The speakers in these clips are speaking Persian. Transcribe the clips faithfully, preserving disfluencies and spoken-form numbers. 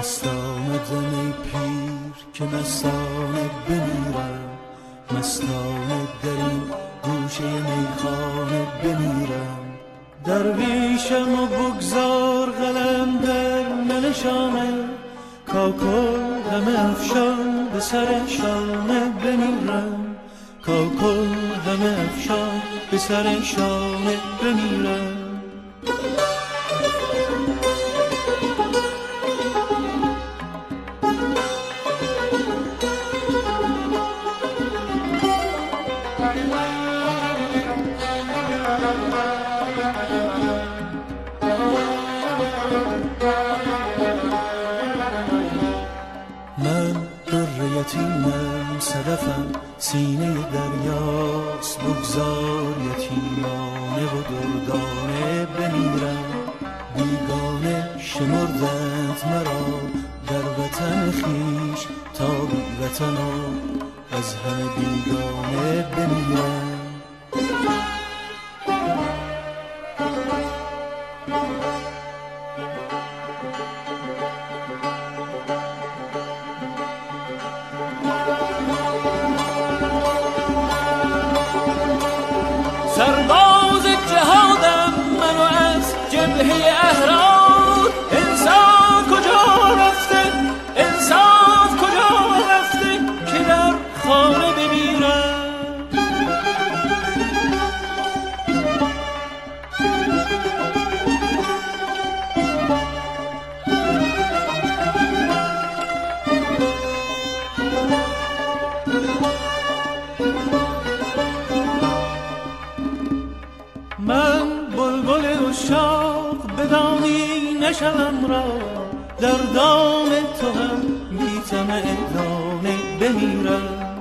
مستانه دم پیر که مستانه بمیرم، مستانه در این گوشه میخانه بمیرم. درویشم و بگذار قلم در منشانه، کاکل همه افشان به سر شانه بمیرم، کاکل همه افشان به سر شانه بمیرم. من در یتیمم، صدفم سینه دریاست، بگذار یتیمانه و دردانه بمیرم. بیگانه شمردند مرا در وطن خیش، تا بی وطن و از همه بیگانه بمیرم. سرباز جهادم من و از جبهه احرار، انصاف کجا رفته، انصاف کجا رفته که در خانه بمیرم. من بلبل عشاق بدانی نشوم را، در دام تو هم بی طمع دانه بمیرم.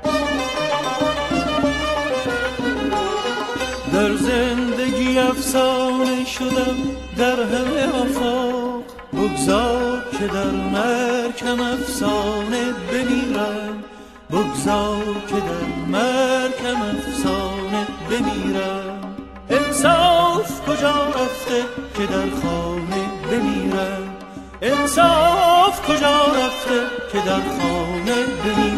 در زندگی افسانه شدم در همه آفاق، بگذار که در مرکم افسانه بمیرم، بگذار که در مرکم افسانه بمیرم. انصاف کجا رفته که در خانه بمیرم، انصاف کجا رفته که در خانه بمیرم.